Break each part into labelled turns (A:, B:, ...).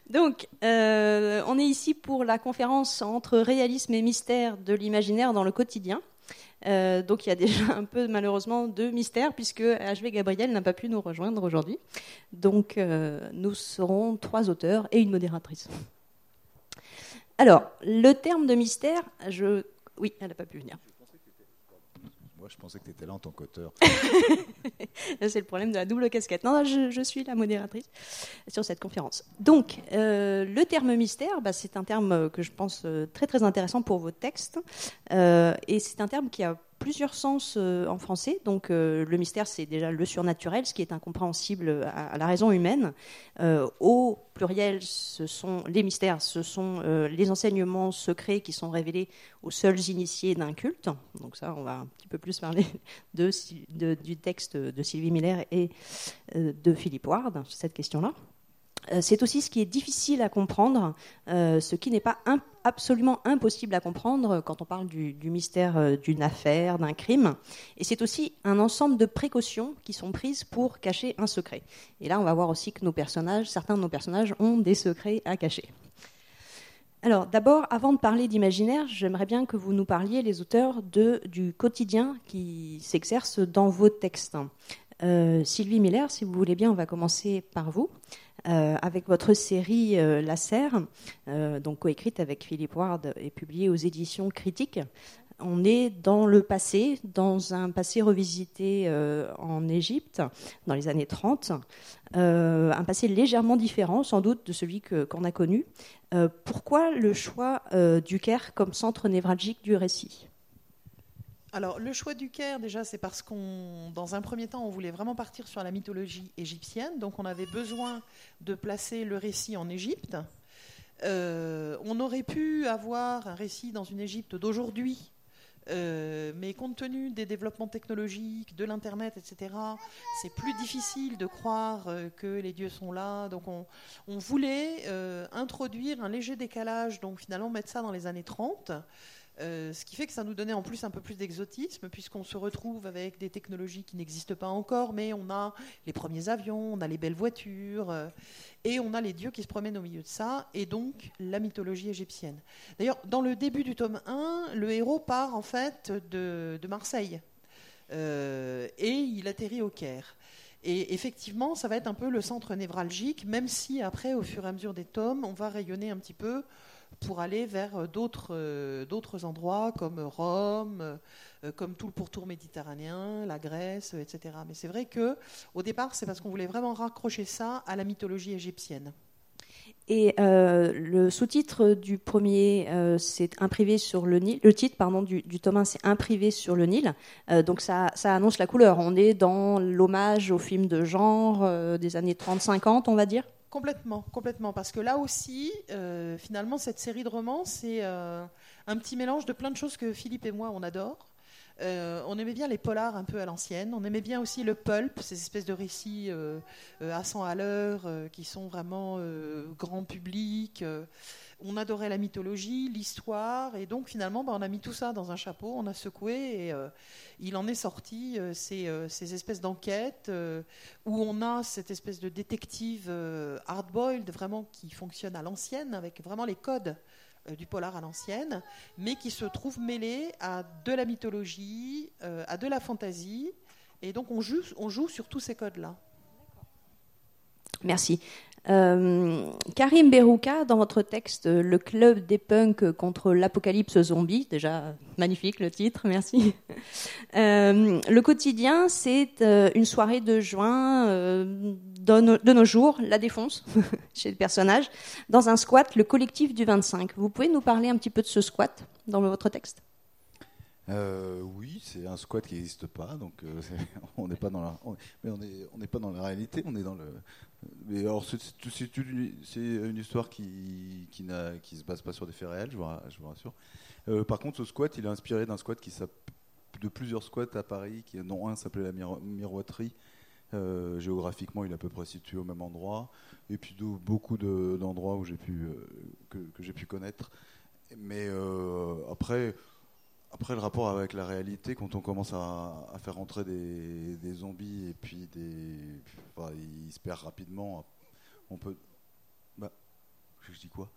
A: Donc, on est ici pour la conférence entre réalisme et mystère de l'imaginaire dans le quotidien. Donc, il y a déjà un peu, malheureusement, de mystère, puisque H.V. Gabriel n'a pas pu nous rejoindre aujourd'hui. Donc, nous serons 3 auteurs et une modératrice. Alors, le terme de mystère, oui, elle n'a pas pu venir.
B: Moi, je pensais que tu étais là en tant qu'auteur.
A: C'est le problème de la double casquette. Non, je suis la modératrice sur cette conférence. Donc, le terme mystère, c'est un terme que je pense très très intéressant pour vos textes. Et c'est un terme qui a plusieurs sens en français. Donc, le mystère, c'est déjà le surnaturel, ce qui est incompréhensible à la raison humaine. Au pluriel, les mystères, ce sont les enseignements secrets qui sont révélés aux seuls initiés d'un culte. Donc ça, on va un petit peu plus parler du texte de Sylvie Miller et de Philippe Ward sur cette question-là. C'est aussi ce qui est difficile à comprendre, ce qui n'est pas absolument impossible à comprendre quand on parle du mystère d'une affaire, d'un crime. Et c'est aussi un ensemble de précautions qui sont prises pour cacher un secret. Et là, on va voir aussi que certains de nos personnages ont des secrets à cacher. Alors, d'abord, avant de parler d'imaginaire, j'aimerais bien que vous nous parliez, les auteurs, du quotidien qui s'exerce dans vos textes. Sylvie Miller, si vous voulez bien, on va commencer par vous. Avec votre série La Serre, donc coécrite avec Philippe Ward et publiée aux éditions Critiques. On est dans le passé, dans un passé revisité en Égypte, dans les années 30. Un passé légèrement différent, sans doute, de celui qu'on a connu. Pourquoi le choix du Caire comme centre névralgique du récit ?
C: Alors, le choix du Caire, déjà, c'est parce dans un premier temps, on voulait vraiment partir sur la mythologie égyptienne. Donc, on avait besoin de placer le récit en Égypte. On aurait pu avoir un récit dans une Égypte d'aujourd'hui, mais compte tenu des développements technologiques, de l'Internet, etc., c'est plus difficile de croire que les dieux sont là. Donc, on voulait introduire un léger décalage, donc finalement mettre ça dans les années 30. Ce qui fait que ça nous donnait en plus un peu plus d'exotisme, puisqu'on se retrouve avec des technologies qui n'existent pas encore, mais on a les premiers avions, on a les belles voitures, et on a les dieux qui se promènent au milieu de ça, et donc la mythologie égyptienne. D'ailleurs, dans le début du tome 1, le héros part en fait de Marseille, et il atterrit au Caire. Et effectivement, ça va être un peu le centre névralgique, même si après, au fur et à mesure des tomes, on va rayonner un petit peu pour aller vers d'autres endroits comme Rome, comme tout le pourtour méditerranéen, la Grèce, etc. Mais c'est vrai qu'au départ, c'est parce qu'on voulait vraiment raccrocher ça à la mythologie égyptienne.
A: Et le sous-titre du premier, c'est Un privé sur le Nil. Le titre, du tome 1, c'est Un privé sur le Nil. Donc ça annonce la couleur. On est dans l'hommage aux films de genre des années 30-50, on va dire.
C: Complètement. Parce que là aussi, finalement, cette série de romans, c'est un petit mélange de plein de choses que Philippe et moi, on adore. On aimait bien les polars un peu à l'ancienne. On aimait bien aussi le pulp, ces espèces de récits à 100 à l'heure qui sont vraiment grand public. On adorait la mythologie, l'histoire, et donc finalement, on a mis tout ça dans un chapeau, on a secoué, et il en est sorti ces espèces d'enquêtes où on a cette espèce de détective hard-boiled, vraiment qui fonctionne à l'ancienne, avec vraiment les codes du polar à l'ancienne, mais qui se trouve mêlé à de la mythologie, à de la fantaisie, et donc on joue sur tous ces codes-là.
A: Merci. Karim Berouka, dans votre texte Le club des punks contre l'apocalypse zombie, déjà magnifique le titre, merci. Le quotidien, c'est une soirée de juin de nos jours, la défonce chez le personnage, dans un squat, le collectif du 25. Vous pouvez nous parler un petit peu de ce squat dans votre texte ?
B: Oui, c'est un squat qui n'existe pas, donc on n'est pas dans la réalité, on est dans le. Mais alors c'est une histoire qui se base pas sur des faits réels, je vous rassure. Par contre, ce squat, il est inspiré d'un squat de plusieurs squats à Paris, dont un s'appelait la Miroiterie. Géographiquement, il est à peu près situé au même endroit, et puis beaucoup d'endroits où que j'ai pu connaître. Mais après, le rapport avec la réalité, quand on commence à faire entrer des zombies et puis il se perd rapidement. que je dis quoi?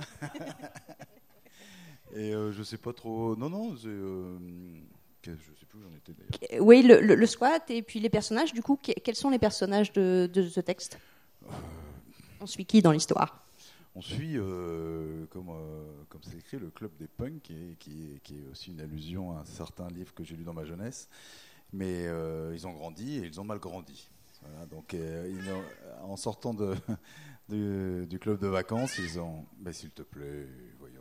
B: Et je sais pas trop. Non, je sais plus où j'en étais d'ailleurs.
A: Oui, le squat et puis les personnages. Du coup, quels sont les personnages de ce texte? On suit qui dans l'histoire?
B: On suit, comme c'est écrit, le club des punks, qui est aussi une allusion à un certain livre que j'ai lu dans ma jeunesse. Mais ils ont grandi et ils ont mal grandi. Voilà, donc, en sortant du club de vacances, ils ont... s'il te plaît, voyons.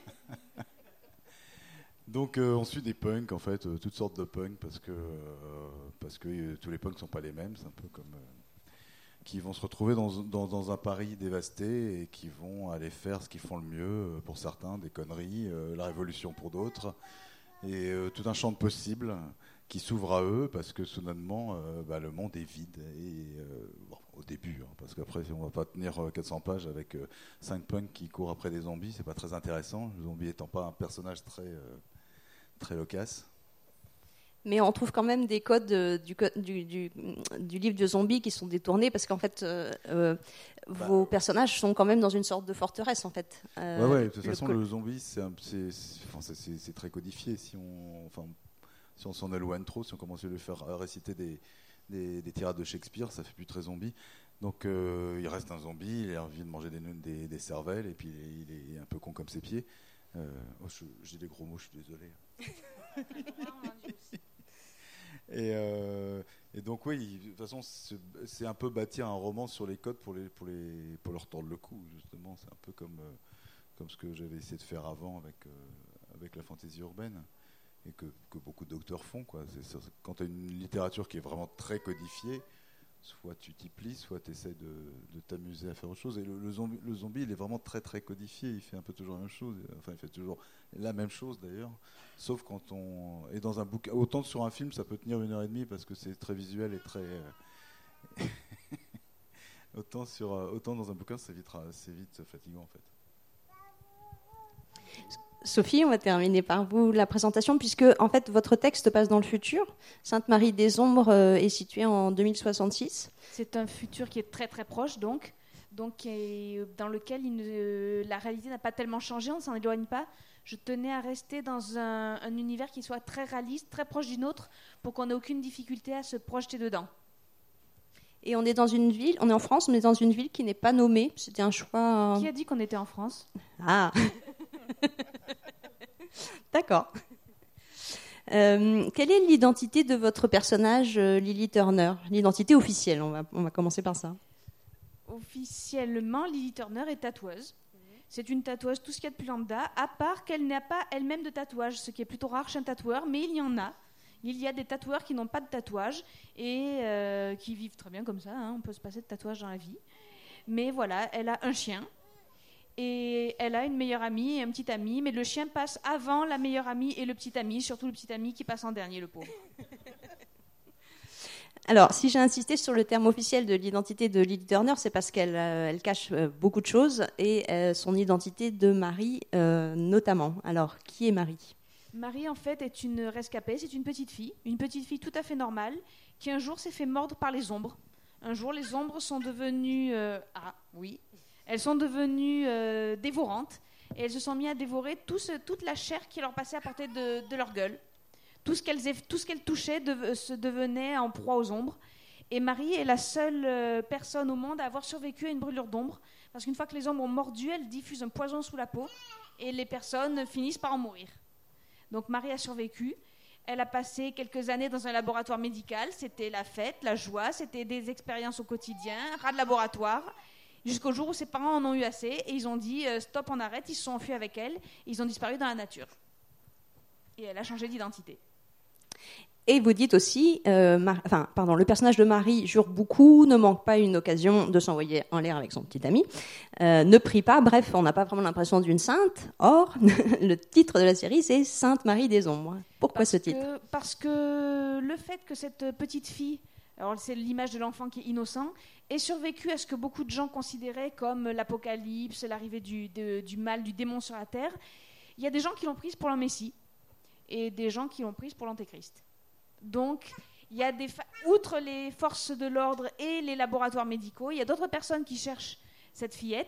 B: Donc on suit des punks, en fait, toutes sortes de punks, parce que tous les punks ne sont pas les mêmes. C'est un peu comme... qui vont se retrouver dans un Paris dévasté et qui vont aller faire ce qu'ils font le mieux, pour certains, des conneries, la révolution pour d'autres, et tout un champ de possibles qui s'ouvre à eux, parce que soudainement, le monde est vide. Et, au début, parce qu'après, on ne va pas tenir 400 pages avec 5 punks qui courent après des zombies, c'est pas très intéressant, le zombie étant pas un personnage très loquace.
A: Mais on trouve quand même des codes du livre de zombies qui sont détournés, parce qu'en fait, vos personnages sont quand même dans une sorte de forteresse, en fait.
B: De toute façon, le zombie, c'est très codifié. Si on s'en éloigne trop, si on commence à lui faire réciter des tirades de Shakespeare, ça fait plus très zombie. Donc il reste un zombie, il a envie de manger des cervelles, et puis il est un peu con comme ses pieds. J'ai des gros mots, je suis désolé. Et donc oui, de toute façon, c'est un peu bâtir un roman sur les codes pour leur tordre le cou, justement. C'est un peu comme ce que j'avais essayé de faire avant avec la fantaisie urbaine, et que beaucoup d'auteurs font, quoi. Quand tu as une littérature qui est vraiment très codifiée, soit tu t'y plies, soit tu essaies de t'amuser à faire autre chose. Et le zombie, il est vraiment très très codifié, il fait un peu toujours la même chose, enfin il fait toujours la même chose d'ailleurs, sauf quand on est dans un bouquin. Autant sur un film ça peut tenir 1h30 parce que c'est très visuel et très... autant dans un bouquin c'est vite fatigant en fait.
A: Sophie, on va terminer par vous la présentation, puisque en fait votre texte passe dans le futur. Sainte-Marie des Ombres est située en 2066.
D: C'est un futur qui est très très proche, donc dans lequel la réalité n'a pas tellement changé, on ne s'en éloigne pas. Je tenais à rester dans un univers qui soit très réaliste, très proche du nôtre, pour qu'on n'ait aucune difficulté à se projeter dedans.
A: Et on est dans une ville, on est en France, on est dans une ville qui n'est pas nommée. C'était un choix.
D: Qui a dit qu'on était en France ?
A: Ah. D'accord. Quelle est l'identité de votre personnage, Lily Turner ? L'identité officielle, on va commencer par ça.
D: Officiellement, Lily Turner est tatoueuse. C'est une tatoueuse, tout ce qu'il y a de plus lambda, à part qu'elle n'a pas elle-même de tatouage, ce qui est plutôt rare chez un tatoueur, mais il y en a. Il y a des tatoueurs qui n'ont pas de tatouage et qui vivent très bien comme ça, hein. On peut se passer de tatouage dans la vie. Mais voilà, elle a un chien. Et elle a une meilleure amie et un petit ami, mais le chien passe avant la meilleure amie et le petit ami, surtout le petit ami qui passe en dernier, le pauvre.
A: Alors, si j'ai insisté sur le terme officiel de l'identité de Lily Turner, c'est parce qu'elle cache beaucoup de choses, et son identité de Marie notamment. Alors, qui est Marie ?
D: Marie, en fait, est une rescapée, c'est une petite fille tout à fait normale, qui un jour s'est fait mordre par les ombres. Un jour, les ombres sont devenues... Elles sont devenues dévorantes et elles se sont mises à dévorer toute la chair qui leur passait à portée de leur gueule. Tout ce qu'elles touchaient se devenait en proie aux ombres. Et Marie est la seule personne au monde à avoir survécu à une brûlure d'ombre, parce qu'une fois que les ombres ont mordu, elles diffusent un poison sous la peau et les personnes finissent par en mourir. Donc Marie a survécu. Elle a passé quelques années dans un laboratoire médical. C'était la fête, la joie, c'était des expériences au quotidien, rat de laboratoire. Jusqu'au jour où ses parents en ont eu assez et ils ont dit stop, on arrête. Ils se sont enfuis avec elle, ils ont disparu dans la nature. Et elle a changé d'identité.
A: Et vous dites aussi, le personnage de Marie jure beaucoup, ne manque pas une occasion de s'envoyer en l'air avec son petit ami, ne prie pas, bref, on n'a pas vraiment l'impression d'une sainte. Or, le titre de la série, c'est Sainte Marie des Ombres. Pourquoi ce titre ?
D: Parce que le fait que cette petite fille, alors c'est l'image de l'enfant qui est innocent, ait survécu à ce que beaucoup de gens considéraient comme l'apocalypse, l'arrivée du mal, du démon sur la terre, il y a des gens qui l'ont prise pour le Messie et des gens qui l'ont prise pour l'Antéchrist. Donc, il y a outre les forces de l'ordre et les laboratoires médicaux, il y a d'autres personnes qui cherchent cette fillette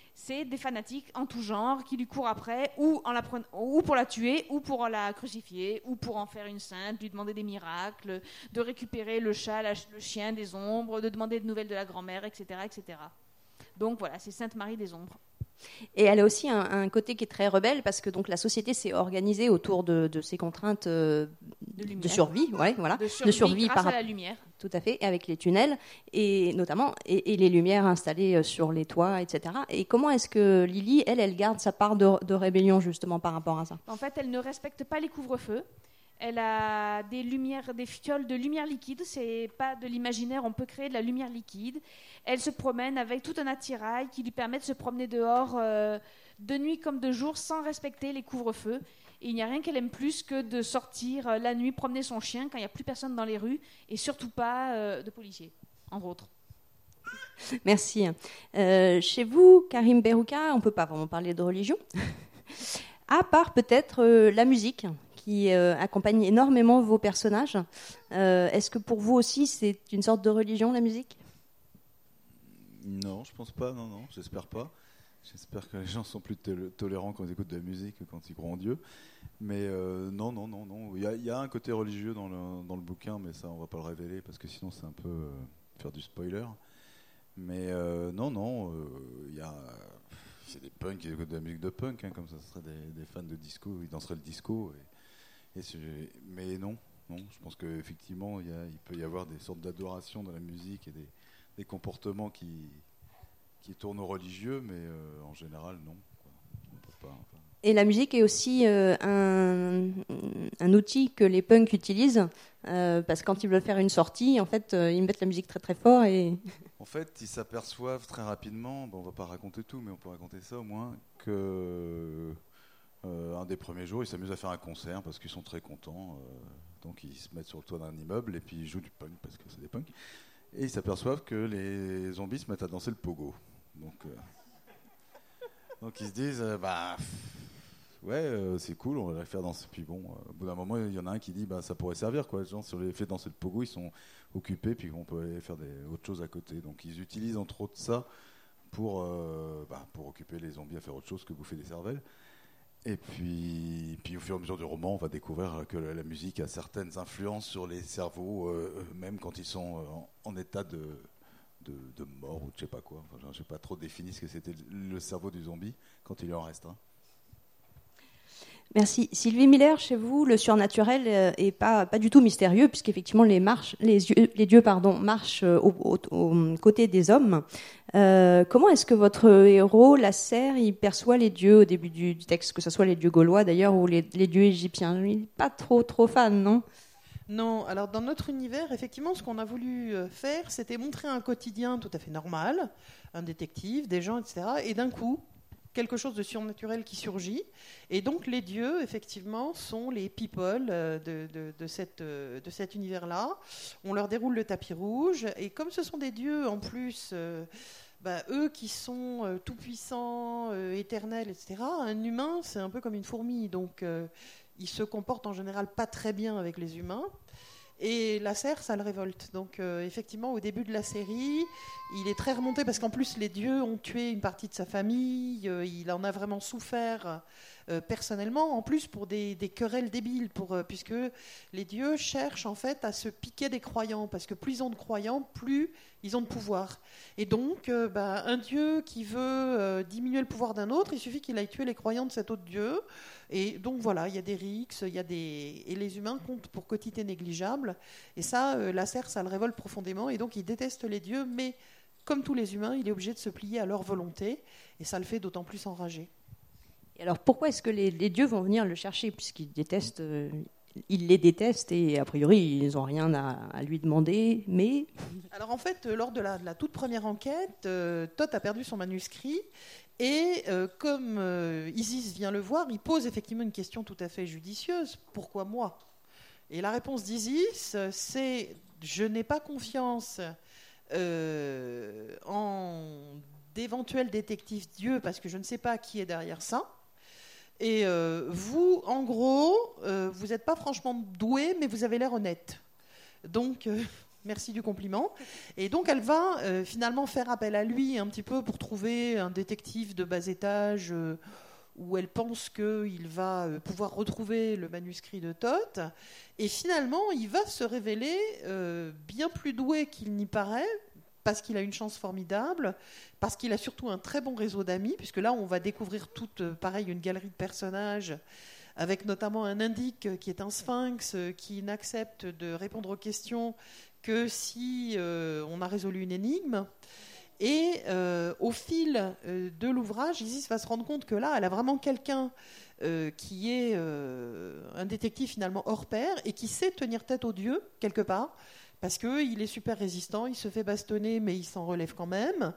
D: c'est des fanatiques en tout genre qui lui courent après, ou pour la tuer, ou pour la crucifier, ou pour en faire une sainte, lui demander des miracles, de récupérer le chat, le chien des ombres, de demander des nouvelles de la grand-mère, etc., etc. Donc voilà, c'est Sainte Marie des Ombres.
A: Et elle a aussi un côté qui est très rebelle parce que donc la société s'est organisée autour de ces contraintes de survie, ouais, voilà,
D: de survie grâce à la lumière.
A: Tout à fait, avec les tunnels et notamment et les lumières installées sur les toits, etc. Et comment est-ce que Lily, elle garde sa part de rébellion justement par rapport à ça?
D: En fait, elle ne respecte pas les couvre-feux. Elle a des fioles de lumière liquide. C'est pas de l'imaginaire, on peut créer de la lumière liquide. Elle se promène avec tout un attirail qui lui permet de se promener dehors de nuit comme de jour sans respecter les couvre-feux. Et il n'y a rien qu'elle aime plus que de sortir la nuit, promener son chien quand il n'y a plus personne dans les rues et surtout pas de policiers, entre autres.
A: Merci. Chez vous, Karim Berouka, on ne peut pas vraiment parler de religion, à part peut-être la musique qui accompagne énormément vos personnages. Est-ce que pour vous aussi, c'est une sorte de religion, la musique ?
B: Non, je pense pas, non, j'espère pas. J'espère que les gens sont plus tolérants quand ils écoutent de la musique que quand ils croient en Dieu. Mais non. Il y a un côté religieux dans le bouquin, mais ça, on va pas le révéler parce que sinon, c'est un peu faire du spoiler. Mais c'est des punks qui écoutent de la musique de punk, comme ça serait des fans de disco, ils danseraient le disco. Mais non, je pense qu'effectivement, il peut y avoir des sortes d'adoration dans la musique et des comportements qui tournent au religieux, mais en général, non. On peut pas,
A: Et la musique est aussi un outil que les punks utilisent, parce que quand ils veulent faire une sortie, en fait, ils mettent la musique très très fort.
B: En fait, ils s'aperçoivent très rapidement, on ne va pas raconter tout, mais on peut raconter ça au moins, que un des premiers jours, ils s'amusent à faire un concert parce qu'ils sont très contents. Donc ils se mettent sur le toit d'un immeuble et puis ils jouent du punk parce que c'est des punks. Et ils s'aperçoivent que les zombies se mettent à danser le pogo. Donc ils se disent, c'est cool, on va les faire danser. Puis bon, au bout d'un moment, il y en a un qui dit, ça pourrait servir, quoi. Les gens, si on les fait danser le pogo, ils sont occupés, puis on peut aller faire autre chose à côté. Donc ils utilisent entre autres ça pour occuper les zombies à faire autre chose que bouffer des cervelles. Et puis au fur et à mesure du roman, on va découvrir que la musique a certaines influences sur les cerveaux, même quand ils sont en état de mort ou je sais pas quoi. Enfin, je n'ai pas trop défini ce que c'était le cerveau du zombie quand il en reste un.
A: Merci. Sylvie Miller, chez vous, le surnaturel est pas du tout mystérieux, puisqu'effectivement les dieux marchent aux côtés des hommes. Comment est-ce que votre héros, Lasserre, il perçoit les dieux au début du texte, que ce soit les dieux gaulois d'ailleurs ou les dieux égyptiens? Il n'est pas trop fan, non ?
C: Non, alors dans notre univers, effectivement, ce qu'on a voulu faire, c'était montrer un quotidien tout à fait normal, un détective, des gens, etc. Et d'un coup, quelque chose de surnaturel qui surgit. Et donc les dieux, effectivement, sont les people de cet univers-là. On leur déroule le tapis rouge. Et comme ce sont des dieux, en plus, eux qui sont tout-puissants, éternels, etc., un humain, c'est un peu comme une fourmi. Donc ils se comportent en général pas très bien avec les humains. Et Lasserre, ça le révolte. Donc, effectivement, au début de la série, il est très remonté parce qu'en plus, les dieux ont tué une partie de sa famille. Il en a vraiment souffert personnellement. En plus, pour des querelles débiles, puisque les dieux cherchent en fait à se piquer des croyants. Parce que plus ils ont de croyants, plus ils ont de pouvoir. Et donc, un dieu qui veut diminuer le pouvoir d'un autre, il suffit qu'il aille tuer les croyants de cet autre dieu. Et donc voilà, il y a des rixes, et les humains comptent pour quantité négligeable. Et ça, Lasserre, ça le révolte profondément. Et donc il déteste les dieux, mais comme tous les humains, il est obligé de se plier à leur volonté. Et ça le fait d'autant plus enrager.
A: Et alors pourquoi est-ce que les dieux vont venir le chercher, puisqu'ils détestent, ils les détestent et a priori ils n'ont rien à lui demander, mais...
C: Alors en fait, lors de la toute première enquête, Thoth a perdu son manuscrit. Et comme Isis vient le voir, il pose effectivement une question tout à fait judicieuse. Pourquoi moi ? Et la réponse d'Isis, c'est « Je n'ai pas confiance en d'éventuels détectives dieux parce que je ne sais pas qui est derrière ça. Et vous, en gros, vous n'êtes pas franchement doué, mais vous avez l'air honnête. Donc, Merci du compliment. Et donc elle va finalement faire appel à lui un petit peu pour trouver un détective de bas étage où elle pense qu'il va pouvoir retrouver le manuscrit de Thoth. Et finalement, il va se révéler bien plus doué qu'il n'y paraît, parce qu'il a une chance formidable, parce qu'il a surtout un très bon réseau d'amis, puisque là, on va découvrir toute, pareil, une galerie de personnages, avec notamment un indique qui est un sphinx, qui n'accepte de répondre aux questions que si on a résolu une énigme. Et au fil de l'ouvrage, Isis va se rendre compte que là, elle a vraiment quelqu'un qui est un détective finalement hors pair et qui sait tenir tête aux dieux, quelque part, parce qu'il est super résistant, il se fait bastonner, mais il s'en relève quand même.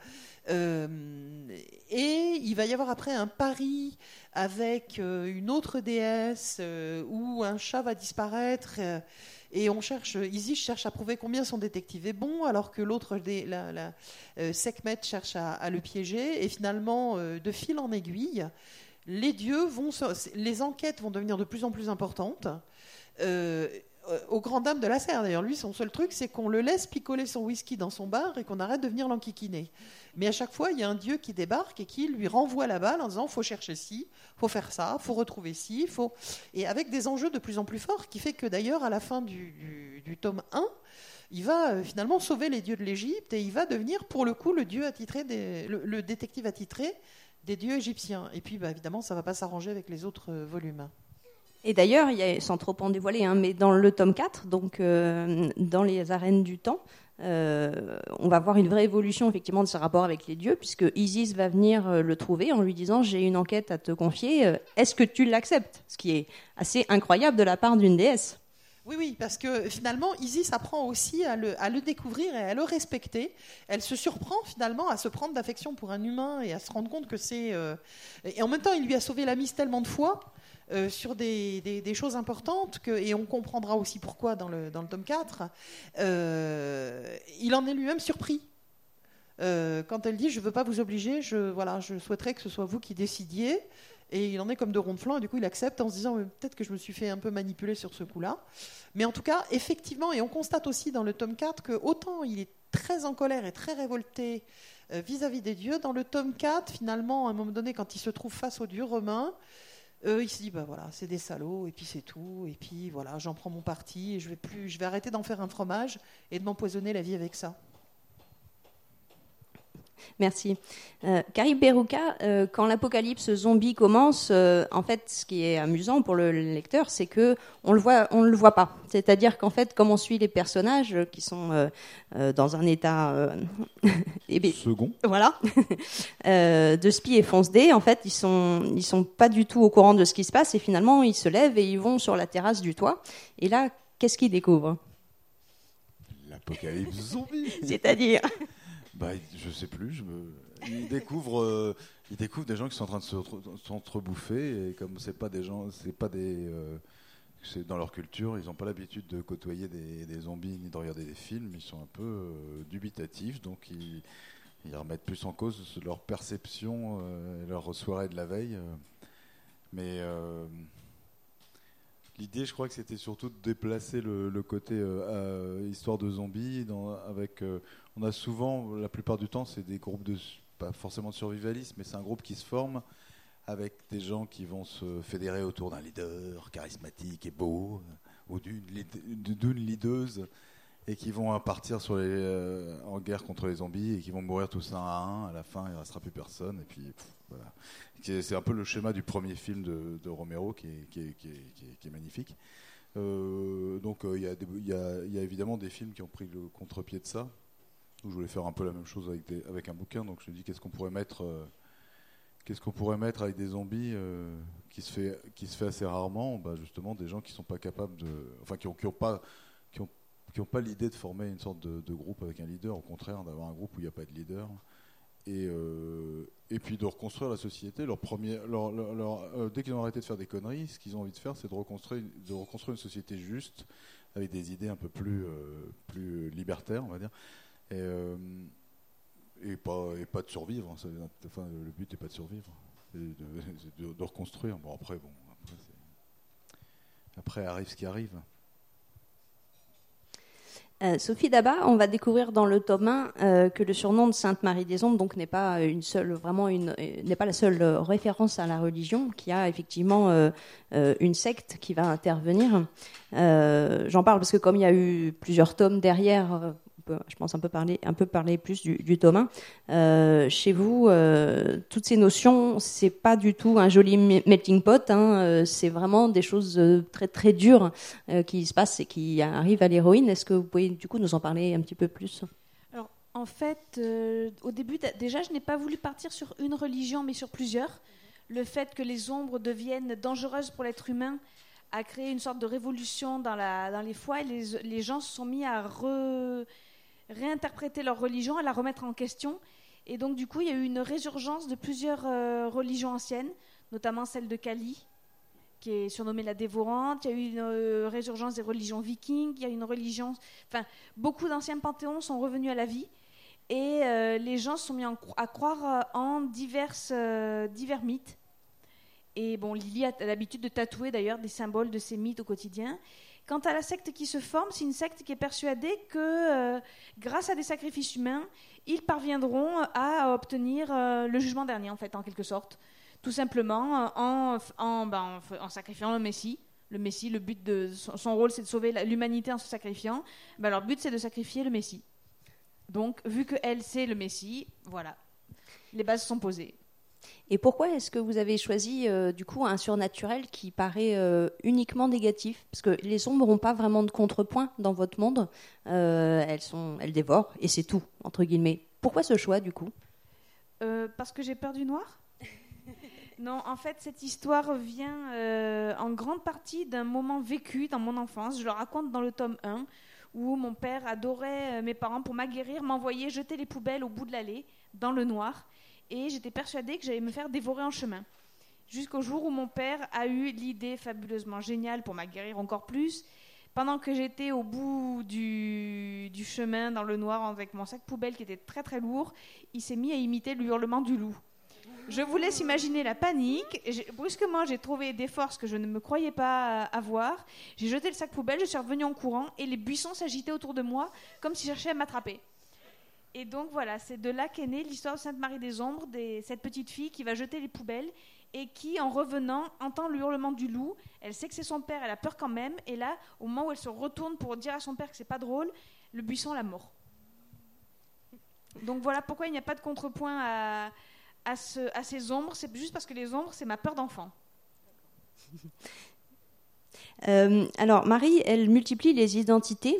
C: Et il va y avoir après un pari avec une autre déesse où un chat va disparaître. Et Isis cherche à prouver combien son détective est bon, alors que l'autre, Sekhmet, cherche à le piéger. Et finalement, de fil en aiguille, les enquêtes vont devenir de plus en plus importantes. Au grand dam de la serre, d'ailleurs. Lui, son seul truc, c'est qu'on le laisse picoler son whisky dans son bar et qu'on arrête de venir l'enquiquiner. Mais à chaque fois, il y a un dieu qui débarque et qui lui renvoie la balle en disant « faut chercher ci, faut faire ça, faut retrouver ci, faut... » Et avec des enjeux de plus en plus forts, qui fait que d'ailleurs, à la fin du tome 1, il va finalement sauver les dieux de l'Égypte et il va devenir, pour le coup, le détective attitré des dieux égyptiens. Et puis, évidemment, ça ne va pas s'arranger avec les autres volumes.
A: Et d'ailleurs, sans trop en dévoiler, mais dans le tome 4, donc dans les arènes du temps, on va voir une vraie évolution effectivement de ce rapport avec les dieux, puisque Isis va venir le trouver en lui disant « j'ai une enquête à te confier, est-ce que tu l'acceptes ?» Ce qui est assez incroyable de la part d'une déesse.
C: Oui, parce que finalement, Isis apprend aussi à le découvrir et à le respecter. Elle se surprend finalement à se prendre d'affection pour un humain et à se rendre compte que c'est... Et en même temps, il lui a sauvé la mise tellement de fois sur des choses importantes, et on comprendra aussi pourquoi dans le tome 4. Il en est lui-même surpris. Quand elle dit « je ne veux pas vous obliger, je souhaiterais que ce soit vous qui décidiez ». Et il en est comme de rond de flanc, et du coup il accepte en se disant peut-être que je me suis fait un peu manipuler sur ce coup-là. Mais en tout cas, effectivement, et on constate aussi dans le tome 4 que autant il est très en colère et très révolté vis-à-vis des dieux, dans le tome 4, finalement, à un moment donné, quand il se trouve face aux dieux romains, il se dit voilà, c'est des salauds, et puis c'est tout, et puis voilà, j'en prends mon parti, et je vais arrêter d'en faire un fromage et de m'empoisonner la vie avec ça.
A: Merci. Karib Berouka, quand l'apocalypse zombie commence, en fait, ce qui est amusant pour le lecteur, c'est que on le voit pas. C'est-à-dire qu'en fait, comme on suit les personnages qui sont dans un état
B: second,
A: voilà, de spi et fonce-dé, en fait, ils sont pas du tout au courant de ce qui se passe, et finalement, ils se lèvent et ils vont sur la terrasse du toit. Et là, qu'est-ce qu'ils découvrent ?
B: L'apocalypse zombie.
A: C'est-à-dire
B: je sais plus. Ils découvrent des gens qui sont en train de s'entrebouffer, et comme c'est dans leur culture, ils n'ont pas l'habitude de côtoyer des zombies ni de regarder des films. Ils sont un peu dubitatifs, donc ils remettent plus en cause leur perception et leur soirée de la veille. Mais l'idée, je crois que c'était surtout de déplacer le côté histoire de zombies. On a souvent, la plupart du temps, c'est des groupes pas forcément de survivalisme, mais c'est un groupe qui se forme avec des gens qui vont se fédérer autour d'un leader charismatique et beau, ou d'une leaduse, et qui vont partir en guerre contre les zombies, et qui vont mourir tous un à un. À la fin, il ne restera plus personne. Et puis, voilà. C'est un peu le schéma du premier film de Romero, qui est magnifique. Donc, il y a évidemment des films qui ont pris le contre-pied de ça. Donc, je voulais faire un peu la même chose avec un bouquin. Donc, je me dis, qu'est-ce qu'on pourrait mettre avec des zombies qui se fait assez rarement. Justement, des gens qui sont pas capables qui ont pas l'idée de former une sorte de groupe avec un leader, au contraire d'avoir un groupe où il n'y a pas de leader, et puis de reconstruire la société. Dès qu'ils ont arrêté de faire des conneries, ce qu'ils ont envie de faire, c'est de reconstruire une société juste, avec des idées un peu plus libertaires, on va dire, et pas de survivre. Le but n'est pas de survivre, c'est de reconstruire. Après arrive ce qui arrive.
A: Sophie Daba, on va découvrir dans le tome 1 que le surnom de Sainte Marie des Ombres donc, n'est pas la seule référence à la religion, qu'il y a effectivement une secte qui va intervenir. J'en parle parce que comme il y a eu plusieurs tomes derrière, je pense un peu parler plus du tome 1. Chez vous, toutes ces notions, c'est pas du tout un joli melting pot, c'est vraiment des choses très très dures qui se passent et qui arrivent à l'héroïne. Est-ce que vous pouvez du coup nous en parler un petit peu plus ?
D: Alors, en fait, au début, déjà, je n'ai pas voulu partir sur une religion, mais sur plusieurs. Le fait que les ombres deviennent dangereuses pour l'être humain a créé une sorte de révolution dans les foi, et les gens se sont mis à réinterpréter leur religion, à la remettre en question. Et donc, du coup, il y a eu une résurgence de plusieurs religions anciennes, notamment celle de Kali, qui est surnommée la dévorante. Il y a eu une résurgence des religions vikings. Il y a une religion... Enfin, beaucoup d'anciens panthéons sont revenus à la vie. Et les gens se sont mis à croire en divers mythes. Et bon, Lily a l'habitude de tatouer d'ailleurs des symboles de ces mythes au quotidien. Quant à la secte qui se forme, c'est une secte qui est persuadée que grâce à des sacrifices humains, ils parviendront à obtenir le jugement dernier, en fait, en quelque sorte. Tout simplement en sacrifiant le Messie. Le Messie, le but de son rôle, c'est de sauver l'humanité en se sacrifiant. Leur but, c'est de sacrifier le Messie. Donc, vu qu'elle, c'est le Messie, voilà, les bases sont posées.
A: Et pourquoi est-ce que vous avez choisi du coup un surnaturel qui paraît uniquement négatif ? Parce que les ombres n'ont pas vraiment de contrepoint dans votre monde. Elles dévorent et c'est tout, entre guillemets. Pourquoi ce choix du coup ?
D: Parce que j'ai peur du noir ? Non, en fait, cette histoire vient en grande partie d'un moment vécu dans mon enfance. Je le raconte dans le tome 1, où mon père adorait mes parents pour m'aguerrir, m'envoyer jeter les poubelles au bout de l'allée, dans le noir. Et j'étais persuadée que j'allais me faire dévorer en chemin. Jusqu'au jour où mon père a eu l'idée fabuleusement géniale pour m'aguerrir encore plus. Pendant que j'étais au bout du chemin dans le noir avec mon sac poubelle qui était très très lourd, il s'est mis à imiter le hurlement du loup. Je vous laisse imaginer la panique. Brusquement, j'ai trouvé des forces que je ne me croyais pas avoir. J'ai jeté le sac poubelle, je suis revenue en courant et les buissons s'agitaient autour de moi comme s'ils cherchaient à m'attraper. Et donc voilà, c'est de là qu'est née l'histoire de Sainte Marie des Ombres, cette petite fille qui va jeter les poubelles et qui, en revenant, entend le hurlement du loup. Elle sait que c'est son père, elle a peur quand même. Et là, au moment où elle se retourne pour dire à son père que c'est pas drôle, le buisson la mord. Donc voilà pourquoi il n'y a pas de contrepoint à ces ombres. C'est juste parce que les ombres, c'est ma peur d'enfant.
A: Alors Marie, elle multiplie les identités.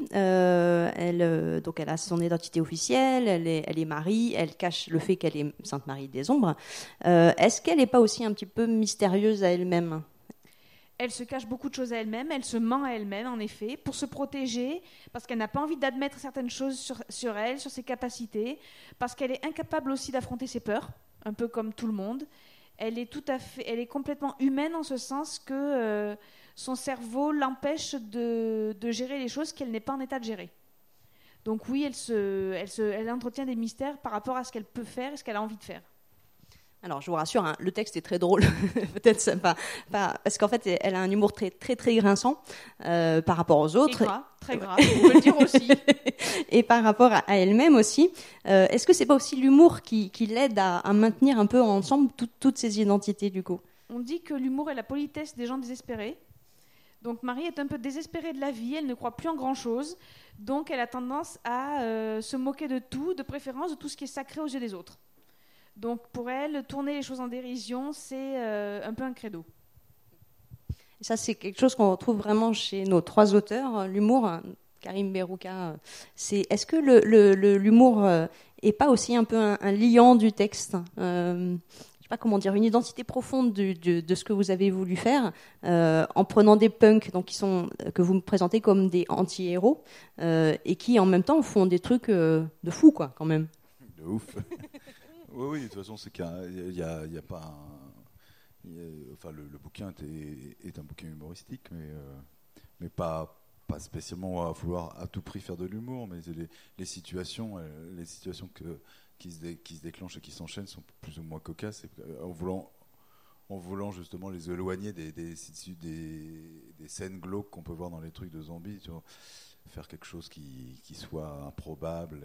A: Donc elle a son identité officielle, elle est Marie, elle cache le fait qu'elle est Sainte Marie des Ombres. Est-ce qu'elle n'est pas aussi un petit peu mystérieuse à elle-même ?
D: Elle se cache beaucoup de choses à elle-même, elle se ment à elle-même en effet, pour se protéger, parce qu'elle n'a pas envie d'admettre certaines choses sur elle, sur ses capacités, parce qu'elle est incapable aussi d'affronter ses peurs, un peu comme tout le monde. Elle est complètement humaine en ce sens que son cerveau l'empêche de gérer les choses qu'elle n'est pas en état de gérer. Donc oui, elle entretient des mystères par rapport à ce qu'elle peut faire et ce qu'elle a envie de faire.
A: Alors je vous rassure, le texte est très drôle, peut-être ça, pas, parce qu'en fait elle a un humour très très très grinçant par rapport aux autres.
D: Et gras, très gras, on peut le dire aussi.
A: Et par rapport à elle-même aussi. Est-ce que c'est pas aussi l'humour qui l'aide à maintenir un peu ensemble toutes ces identités du coup ?
D: On dit que l'humour est la politesse des gens désespérés. Donc Marie est un peu désespérée de la vie, elle ne croit plus en grand-chose, donc elle a tendance à se moquer de tout, de préférence de tout ce qui est sacré aux yeux des autres. Donc pour elle, tourner les choses en dérision, c'est un peu un credo.
A: Et ça, c'est quelque chose qu'on retrouve vraiment chez nos trois auteurs, l'humour. Karim Berouka, est-ce que l'humour est pas aussi un peu un liant du texte, je sais pas comment dire, une identité profonde de ce que vous avez voulu faire, en prenant des punks donc que vous me présentez comme des anti-héros et qui en même temps font des trucs de fou quoi quand même.
B: De ouf. Oui, de toute façon, c'est qu'il y a pas enfin, le bouquin est un bouquin humoristique, mais pas spécialement à vouloir à tout prix faire de l'humour, mais les situations qui se déclenchent et qui s'enchaînent sont plus ou moins cocasses, et en voulant justement les éloigner des scènes glauques qu'on peut voir dans les trucs de zombies, tu vois. faire quelque chose qui soit improbable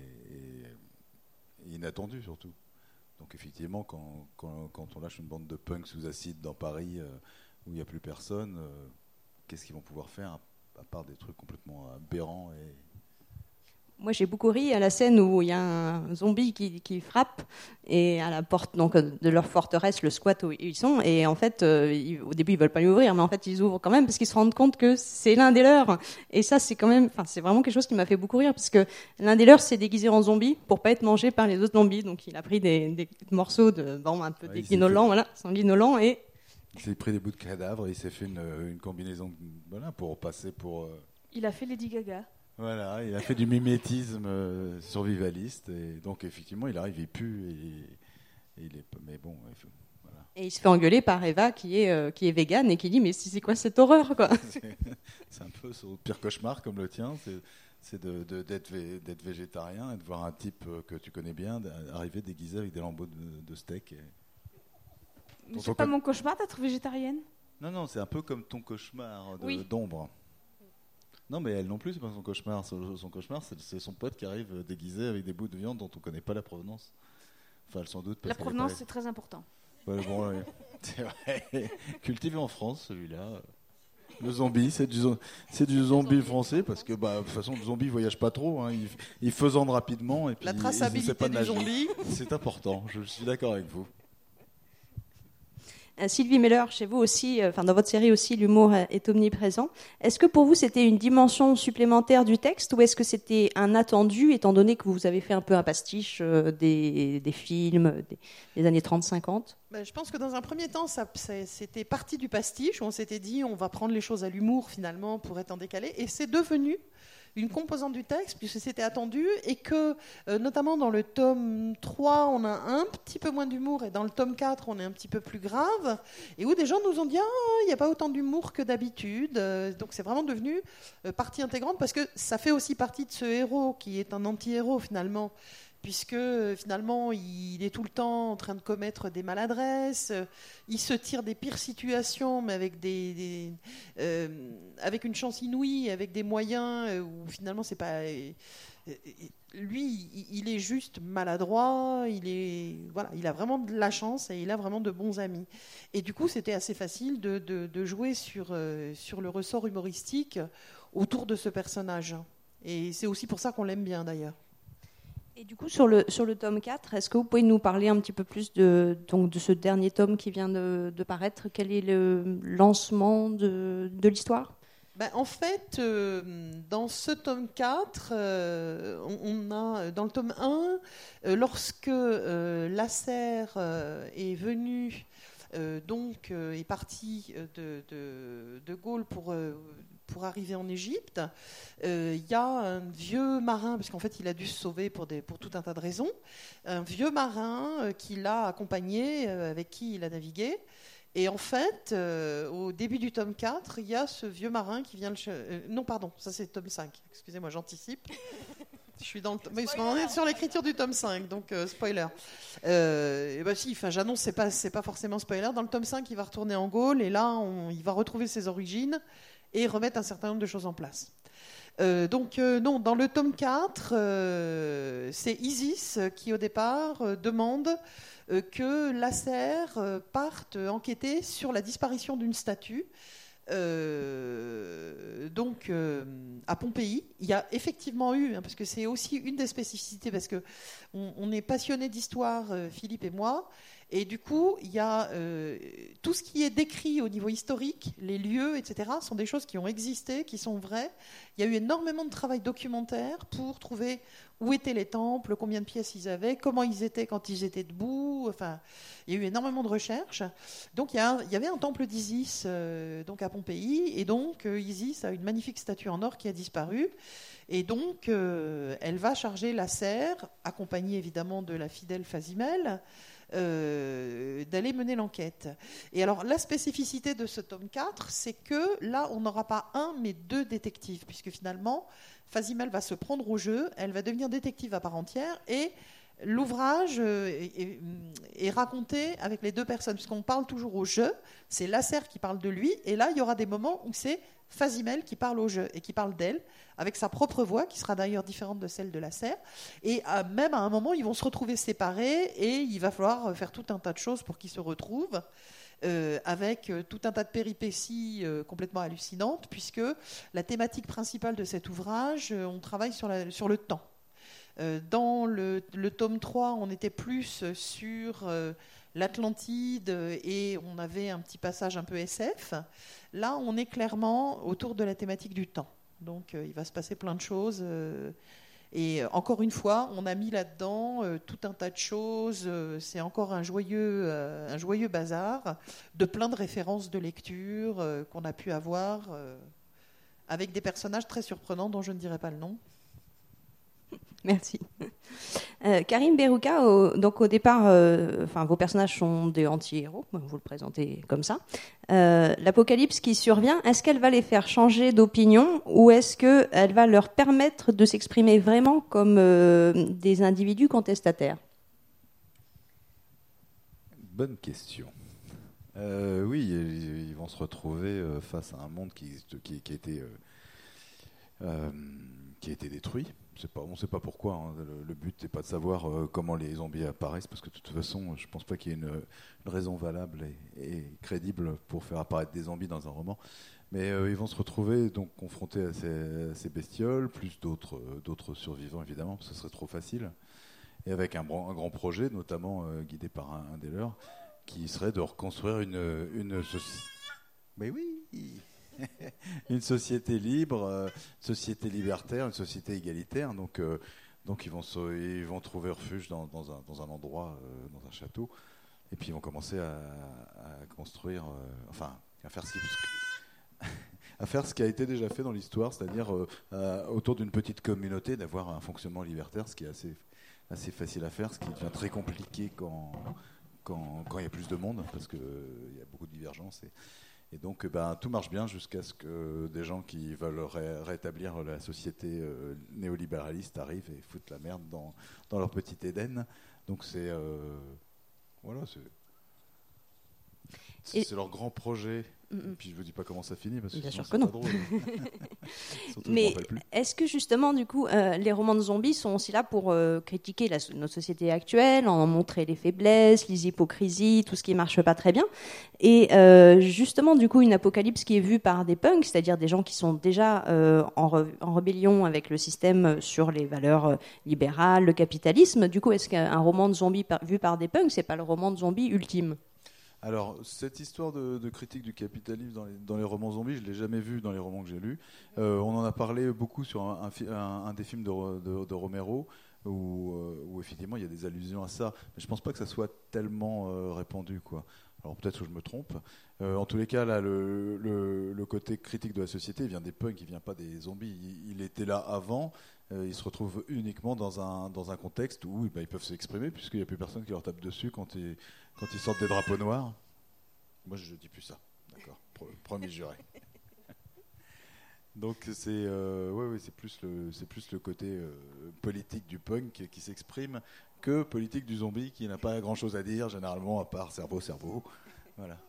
B: et inattendu surtout. Donc effectivement, quand on lâche une bande de punks sous acide dans Paris où il n'y a plus personne, qu'est-ce qu'ils vont pouvoir faire à part des trucs complètement aberrants et...
A: Moi, j'ai beaucoup ri à la scène où il y a un zombie qui frappe et à la porte donc, de leur forteresse, le squat où ils sont. Et en fait, au début, ils veulent pas lui ouvrir, mais en fait, ils ouvrent quand même parce qu'ils se rendent compte que c'est l'un des leurs. Et ça, c'est vraiment quelque chose qui m'a fait beaucoup rire parce que l'un des leurs s'est déguisé en zombie pour pas être mangé par les autres zombies. Donc, il a pris des morceaux un peu sanguinolents et
B: il s'est pris des bouts de cadavre et il s'est fait une combinaison pour passer pour...
D: Il a fait Lady Gaga.
B: Voilà, il a fait du mimétisme survivaliste et donc effectivement il arrive, il pue et il est, mais bon, voilà.
A: Et il se fait engueuler par Eva qui est végane et qui dit mais c'est quoi cette horreur quoi.
B: C'est un peu son pire cauchemar comme le tien, c'est d'être végétarien et de voir un type que tu connais bien arriver déguisé avec des lambeaux de steak.
D: Mais c'est pas mon cauchemar d'être végétarienne.
B: Non, c'est un peu comme ton cauchemar
D: oui.
B: d'ombre. Non, mais elle non plus, c'est pas son cauchemar. Son cauchemar, c'est son pote qui arrive déguisé avec des bouts de viande dont on connaît pas la provenance. Enfin, sans doute.
D: La provenance, c'est très important.
B: Ouais, bon, c'est vrai. Cultivé en France, celui-là. Le zombie, c'est du zombie français parce que, de toute façon, le zombie voyage pas trop. Hein. Il faisande rapidement et puis
C: la traçabilité
B: pas
C: du zombie.
B: C'est important. Je suis d'accord avec vous.
A: Sylvie Meller, chez vous aussi, dans votre série aussi, l'humour est omniprésent. Est-ce que pour vous, c'était une dimension supplémentaire du texte ou est-ce que c'était un attendu, étant donné que vous avez fait un peu un pastiche des films des années 30-50 ?
C: Je pense que dans un premier temps, c'était parti du pastiche, où on s'était dit on va prendre les choses à l'humour finalement pour être en décalé, et c'est devenu une composante du texte, puisque c'était attendu, et que, notamment dans le tome 3, on a un petit peu moins d'humour, et dans le tome 4, on est un petit peu plus grave, et où des gens nous ont dit « il n'y a pas autant d'humour que d'habitude ». Donc c'est vraiment devenu partie intégrante, parce que ça fait aussi partie de ce héros, qui est un anti-héros finalement, puisque finalement il est tout le temps en train de commettre des maladresses, il se tire des pires situations, mais avec avec une chance inouïe, avec des moyens où finalement c'est pas... Lui, il est juste maladroit, il a vraiment de la chance et il a vraiment de bons amis. Et du coup, c'était assez facile de jouer sur le ressort humoristique autour de ce personnage. Et c'est aussi pour ça qu'on l'aime bien d'ailleurs.
A: Et du coup, sur le tome 4, est-ce que vous pouvez nous parler un petit peu plus de ce dernier tome qui vient de paraître ? Quel est le lancement de l'histoire ?
C: En fait, dans ce tome 4, on a, dans le tome 1, lorsque Lasserre est venu, est parti de Gaulle pour arriver en Égypte, il y a un vieux marin, parce qu'en fait il a dû se sauver pour tout un tas de raisons, un vieux marin qui l'a accompagné, avec qui il a navigué. Et en fait, au début du tome 4, il y a ce vieux marin qui vient non, pardon, ça c'est le tome 5. Excusez-moi, j'anticipe. Je suis dans on est sur l'écriture du tome 5, donc spoiler. J'annonce, c'est pas forcément spoiler. Dans le tome 5, il va retourner en Gaule et là, il va retrouver ses origines et remettre un certain nombre de choses en place. Non, dans le tome 4, c'est Isis qui, au départ, demande que Lasserre parte enquêter sur la disparition d'une statue. À Pompéi, il y a effectivement eu, parce que c'est aussi une des spécificités, parce que on est passionnés d'histoire, Philippe et moi, et du coup, il y a tout ce qui est décrit au niveau historique, les lieux, etc., sont des choses qui ont existé, qui sont vraies. Il y a eu énormément de travail documentaire pour trouver où étaient les temples, combien de pièces ils avaient, comment ils étaient quand ils étaient debout. Enfin, il y a eu énormément de recherches. Donc, il y avait un temple d'Isis à Pompéi, et donc Isis a une magnifique statue en or qui a disparu. Et donc, elle va charger Lasserre, accompagnée évidemment de la fidèle Phasimèle, d'aller mener l'enquête. Et alors, la spécificité de ce tome 4, c'est que là, on n'aura pas un, mais deux détectives, puisque finalement, Phasimèle va se prendre au jeu, elle va devenir détective à part entière, et l'ouvrage est raconté avec les deux personnes, puisqu'on parle toujours au jeu, c'est Lasserre qui parle de lui, et là, il y aura des moments où c'est Phazimel qui parle au jeu et qui parle d'elle, avec sa propre voix, qui sera d'ailleurs différente de celle de la serre. Et même à un moment, ils vont se retrouver séparés et il va falloir faire tout un tas de choses pour qu'ils se retrouvent, avec tout un tas de péripéties complètement hallucinantes, puisque la thématique principale de cet ouvrage, on travaille sur le temps. Dans le tome 3, on était plus sur l'Atlantide et on avait un petit passage un peu SF. Là, on est clairement autour de la thématique du temps. Donc, il va se passer plein de choses. Et encore une fois, on a mis là-dedans tout un tas de choses. C'est encore un joyeux bazar de plein de références de lecture qu'on a pu avoir avec des personnages très surprenants dont je ne dirai pas le nom.
A: Merci. Karim Berouka, donc au départ, vos personnages sont des anti-héros, vous le présentez comme ça. L'apocalypse qui survient, est-ce qu'elle va les faire changer d'opinion ou est-ce qu'elle va leur permettre de s'exprimer vraiment comme des individus contestataires ?
B: Bonne question. Oui, ils vont se retrouver face à un monde qui a été détruit. On ne sait pas pourquoi. Hein. Le but n'est pas de savoir comment les zombies apparaissent, parce que de toute façon, je ne pense pas qu'il y ait une raison valable et crédible pour faire apparaître des zombies dans un roman. Mais ils vont se retrouver donc confrontés à ces bestioles, plus d'autres survivants évidemment, parce que ce serait trop facile, et avec un grand projet, notamment guidé par un des leurs, qui serait de reconstruire une société. Mais oui. Une société libre, société libertaire, une société égalitaire. Donc ils vont trouver refuge dans un endroit, dans un château, et puis ils vont commencer à construire, à faire ce qui a été déjà fait dans l'histoire, c'est-à-dire autour d'une petite communauté, d'avoir un fonctionnement libertaire, ce qui est assez facile à faire, ce qui devient très compliqué quand il y a plus de monde, parce qu'il y a beaucoup de divergences. Et donc, tout marche bien jusqu'à ce que des gens qui veulent rétablir la société néolibéraliste arrivent et foutent la merde dans leur petit Éden. Donc, c'est leur grand projet. Et puis je vous dis pas comment ça finit parce que
A: bien sûr que
B: c'est
A: non.
B: pas drôle.
A: Mais est-ce que justement du coup les romans de zombies sont aussi là pour critiquer notre société actuelle, en montrer les faiblesses, les hypocrisies, tout ce qui marche pas très bien, et justement du coup une apocalypse qui est vue par des punks, c'est-à-dire des gens qui sont déjà en rébellion avec le système sur les valeurs libérales, le capitalisme. Du coup, est-ce qu'un roman de zombies vu par des punks, c'est pas le roman de zombies ultime ?
B: Alors, cette histoire de critique du capitalisme dans les romans zombies, je ne l'ai jamais vue dans les romans que j'ai lus. On en a parlé beaucoup sur un des films de Romero, où effectivement il y a des allusions à ça. Mais je ne pense pas que ça soit tellement répandu, quoi. Alors peut-être que je me trompe. En tous les cas, là, le côté critique de la société vient des punks, il ne vient pas des zombies. Il était là avant. Ils se retrouvent uniquement dans un contexte où ils peuvent s'exprimer, puisqu'il n'y a plus personne qui leur tape dessus quand ils sortent des drapeaux noirs. Moi, je ne dis plus ça. D'accord. Promis juré. Donc, c'est plus le côté politique du punk qui s'exprime que politique du zombie qui n'a pas grand-chose à dire, généralement, à part cerveau. Voilà.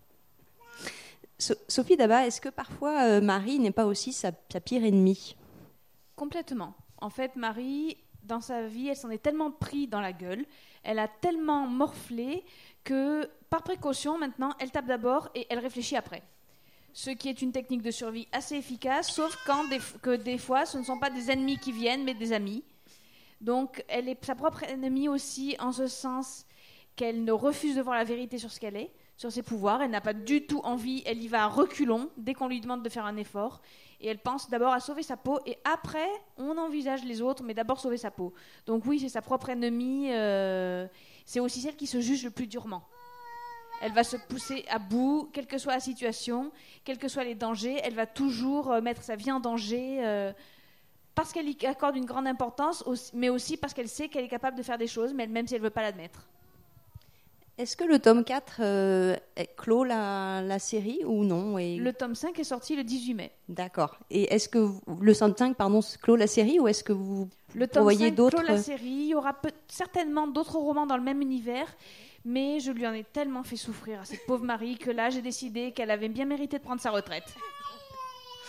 A: Sophie Daba, est-ce que parfois Marie n'est pas aussi sa pire ennemie ?
D: Complètement. En fait, Marie, dans sa vie, elle s'en est tellement pris dans la gueule, elle a tellement morflé que, par précaution, maintenant, elle tape d'abord et elle réfléchit après. Ce qui est une technique de survie assez efficace, sauf que des fois, ce ne sont pas des ennemis qui viennent, mais des amis. Donc, elle est sa propre ennemie aussi, en ce sens qu'elle ne refuse de voir la vérité sur ce qu'elle est, sur ses pouvoirs. Elle n'a pas du tout envie, elle y va à reculons dès qu'on lui demande de faire un effort. Et elle pense d'abord à sauver sa peau, et après, on envisage les autres, mais d'abord sauver sa peau. Donc oui, c'est sa propre ennemie, c'est aussi celle qui se juge le plus durement. Elle va se pousser à bout, quelle que soit la situation, quels que soient les dangers, elle va toujours mettre sa vie en danger, parce qu'elle y accorde une grande importance, mais aussi parce qu'elle sait qu'elle est capable de faire des choses, même si elle ne veut pas l'admettre.
A: Est-ce que le tome 4 clôt la série ou non ?
D: Le tome 5 est sorti le 18 mai.
A: D'accord. Et est-ce que le tome 5 clôt la série ou est-ce que vous voyez d'autres ?
D: Le tome 5 clôt la série. Il y aura certainement d'autres romans dans le même univers, mais je lui en ai tellement fait souffrir à cette pauvre Marie que là, j'ai décidé qu'elle avait bien mérité de prendre sa retraite.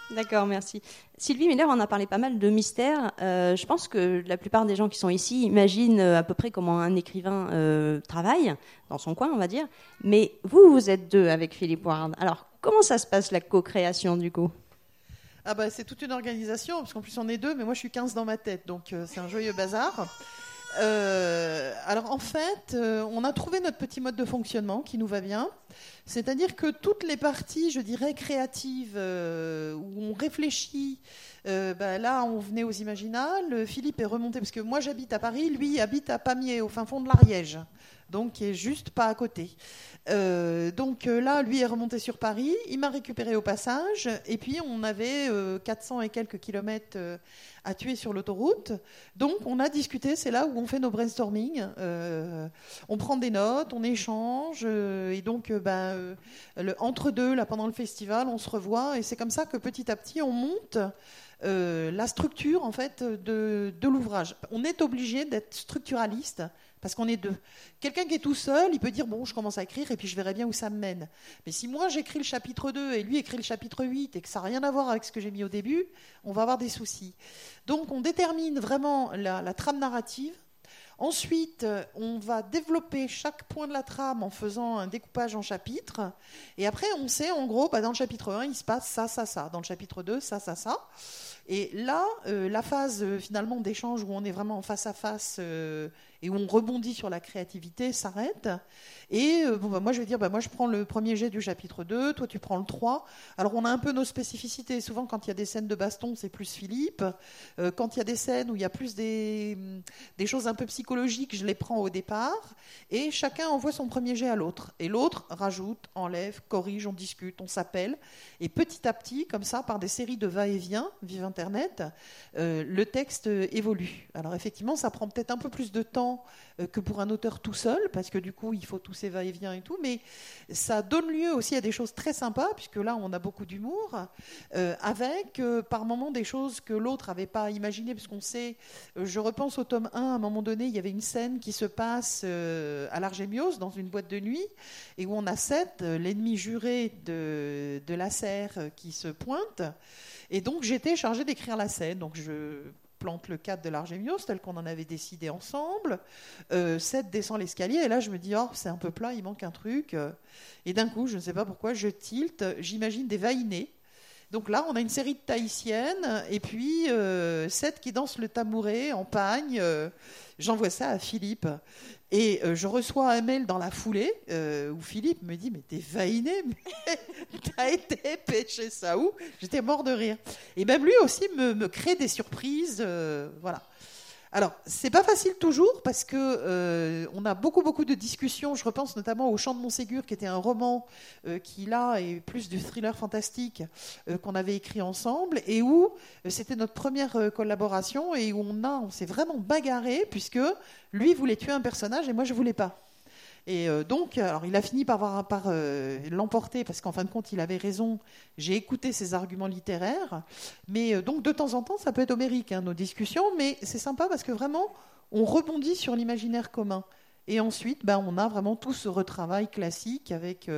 A: D'accord, merci. Sylvie Miller en a parlé pas mal de mystères. Je pense que la plupart des gens qui sont ici imaginent à peu près comment un écrivain travaille, dans son coin, on va dire. Mais vous êtes deux avec Philippe Ward. Alors, comment ça se passe, la co-création, du coup ?
C: Ah bah, c'est toute une organisation, parce qu'en plus on est deux, mais moi je suis 15 dans ma tête, donc c'est un joyeux bazar. Alors en fait, on a trouvé notre petit mode de fonctionnement qui nous va bien. C'est-à-dire que toutes les parties, je dirais, créatives, où on réfléchit, là on venait aux Imaginales, Philippe est remonté, parce que moi j'habite à Paris, lui habite à Pamiers, au fin fond de l'Ariège, donc qui est juste pas à côté. Là, lui est remonté sur Paris, il m'a récupéré au passage, et puis on avait 400 et quelques kilomètres à tuer sur l'autoroute. Donc on a discuté, c'est là où on fait nos brainstorming. On prend des notes, on échange, et donc entre deux, là, pendant le festival, on se revoit, et c'est comme ça que petit à petit on monte la structure en fait de l'ouvrage. On est obligé d'être structuraliste. Parce qu'on est deux. Quelqu'un qui est tout seul, il peut dire, bon, je commence à écrire et puis je verrai bien où ça me mène. Mais si moi j'écris le chapitre 2 et lui écrit le chapitre 8 et que ça n'a rien à voir avec ce que j'ai mis au début, on va avoir des soucis. Donc on détermine vraiment la trame narrative. Ensuite, on va développer chaque point de la trame en faisant un découpage en chapitres. Et après, on sait, en gros, dans le chapitre 1, il se passe ça, ça, ça. Dans le chapitre 2, ça, ça, ça. Et là, la phase finalement d'échange où on est vraiment en face à face et où on rebondit sur la créativité s'arrête. Et moi, je vais dire, moi, je prends le premier jet du chapitre 2, toi, tu prends le 3. Alors, on a un peu nos spécificités. Souvent, quand il y a des scènes de baston, c'est plus Philippe. Quand il y a des scènes où il y a plus des choses un peu psychologiques, je les prends au départ. Et chacun envoie son premier jet à l'autre. Et l'autre rajoute, enlève, corrige, on discute, on s'appelle. Et petit à petit, comme ça, par des séries de va-et-vient, vive Internet, le texte évolue. Alors, effectivement, ça prend peut-être un peu plus de temps que pour un auteur tout seul, parce que du coup, il faut tous ces va-et-vient et tout, mais ça donne lieu aussi à des choses très sympas, puisque là, on a beaucoup d'humour, avec par moments des choses que l'autre n'avait pas imaginées, parce qu'on sait, je repense au tome 1, à un moment donné, il y avait une scène qui se passe à l'Argémios, dans une boîte de nuit, et où on a Seth, l'ennemi juré de la serre, qui se pointe, et donc j'étais chargée d'écrire la scène, donc je plante le cadre de l'Argémios tel qu'on en avait décidé ensemble. Seth descend l'escalier et là je me dis c'est un peu plat, il manque un truc. Et d'un coup, je ne sais pas pourquoi, je tilte, j'imagine des vaïnés. Donc là, on a une série de tahitiennes et puis Seth qui danse le tamouré en pagne. J'envoie ça à Philippe. Et je reçois un mail dans la foulée où Philippe me dit « Mais t'es vaïné, mais t'as été pêché ça où ?» J'étais mort de rire. Et même lui aussi me crée des surprises. Voilà. Alors, c'est pas facile toujours parce que on a beaucoup de discussions. Je repense notamment au Chant de Montségur, qui était un roman qui là est plus du thriller fantastique qu'on avait écrit ensemble et où c'était notre première collaboration et où on s'est vraiment bagarré puisque lui voulait tuer un personnage et moi je voulais pas. Et donc, alors il a fini par l'emporter parce qu'en fin de compte, il avait raison. J'ai écouté ses arguments littéraires. Mais donc, de temps en temps, ça peut être homérique, nos discussions. Mais c'est sympa parce que vraiment, on rebondit sur l'imaginaire commun. Et ensuite, on a vraiment tout ce retravail classique avec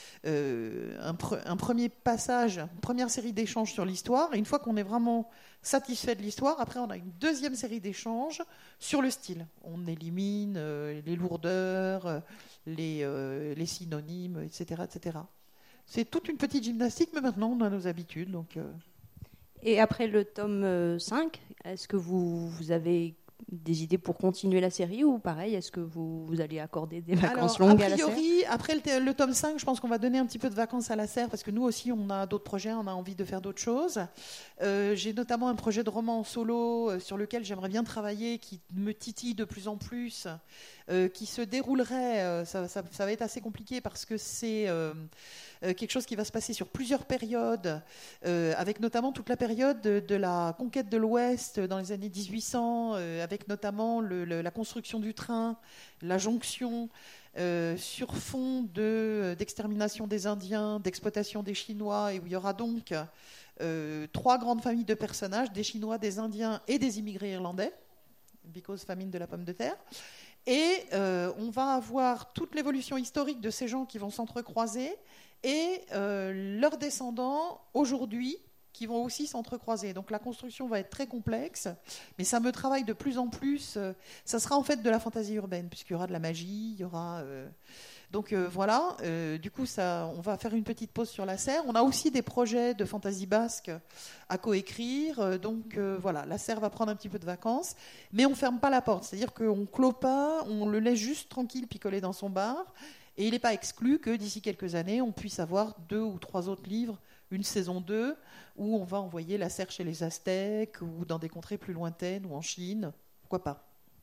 C: un premier passage, une première série d'échanges sur l'histoire. Et une fois qu'on est vraiment satisfait de l'histoire, après on a une deuxième série d'échanges sur le style. On élimine les lourdeurs, les synonymes, etc., etc. C'est toute une petite gymnastique, mais maintenant on a nos habitudes. Donc,
A: Et après le tome 5, est-ce que vous avez des idées pour continuer la série ou pareil, est-ce que vous allez accorder des vacances longues à la serre ?
C: Après le tome 5, je pense qu'on va donner un petit peu de vacances à la serre parce que nous aussi, on a d'autres projets, on a envie de faire d'autres choses. J'ai notamment un projet de roman en solo sur lequel j'aimerais bien travailler, qui me titille de plus en plus, qui se déroulerait, ça va être assez compliqué parce que c'est quelque chose qui va se passer sur plusieurs périodes, avec notamment toute la période de la conquête de l'Ouest dans les années 1800, avec notamment la construction du train, la jonction, sur fond d'extermination des Indiens, d'exploitation des Chinois, et où il y aura donc 3 grandes familles de personnages, des Chinois, des Indiens et des immigrés irlandais, because famine de la pomme de terre. Et on va avoir toute l'évolution historique de ces gens qui vont s'entrecroiser et leurs descendants aujourd'hui qui vont aussi s'entrecroiser. Donc la construction va être très complexe, mais ça me travaille de plus en plus. Ça sera en fait de la fantaisie urbaine, puisqu'il y aura de la magie, il y aura... Donc voilà, du coup, on va faire une petite pause sur la serre. On a aussi des projets de fantaisie basque à coécrire. Donc voilà, la serre va prendre un petit peu de vacances, mais on ne ferme pas la porte. C'est-à-dire qu'on ne clôt pas, on le laisse juste tranquille picoler dans son bar. Et il n'est pas exclu que d'ici quelques années, on puisse avoir 2 ou 3 autres livres, une saison 2, où on va envoyer la serre chez les Aztèques ou dans des contrées plus lointaines ou en Chine. Pourquoi pas ?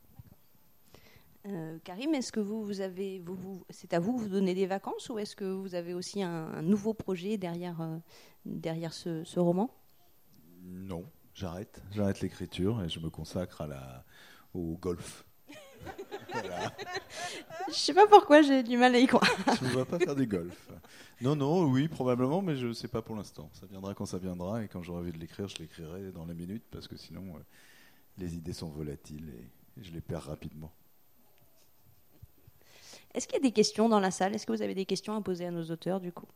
A: Karim, est-ce que c'est à vous donner des vacances ou est-ce que vous avez aussi un nouveau projet derrière ce roman ?
B: Non, j'arrête l'écriture et je me consacre au golf. Voilà.
A: Je ne sais pas pourquoi j'ai du mal à y croire.
B: Je ne vais pas faire du golf. Non, oui, probablement, mais je ne sais pas pour l'instant. Ça viendra quand ça viendra et quand j'aurai envie de l'écrire, je l'écrirai dans la minute parce que sinon, les idées sont volatiles et je les perds rapidement.
A: Est-ce qu'il y a des questions dans la salle ? Est-ce que vous avez des questions à poser à nos auteurs, du coup ?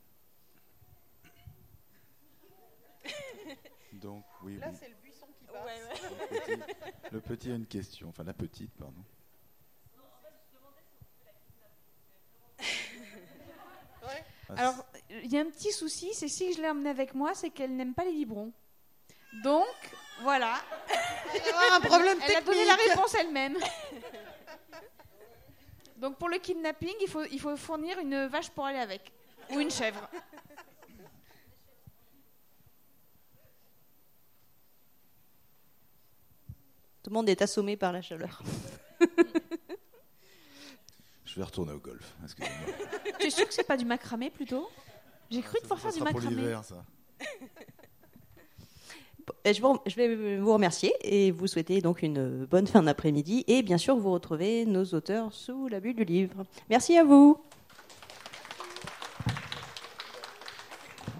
B: Donc, oui.
C: Là, c'est le buisson qui passe.
B: Le petit a une question. Enfin, la petite, pardon.
D: Alors, il y a un petit souci, c'est si je l'ai emmenée avec moi, c'est qu'elle n'aime pas les biberons. Donc, voilà.
C: Il va y avoir un problème technique.
D: Elle a donné la réponse elle-même. Donc, pour le kidnapping, il faut fournir une vache pour aller avec. Ou une chèvre.
A: Tout le monde est assommé par la chaleur.
B: Je vais retourner au golf. Excusez-moi.
D: Tu es sûr que c'est pas du macramé plutôt ? J'ai cru devoir faire du macramé.
B: Pour l'hiver, ça.
A: Je vais vous remercier et vous souhaiter donc une bonne fin d'après-midi. Et bien sûr, vous retrouvez nos auteurs sous la bulle du livre. Merci à vous.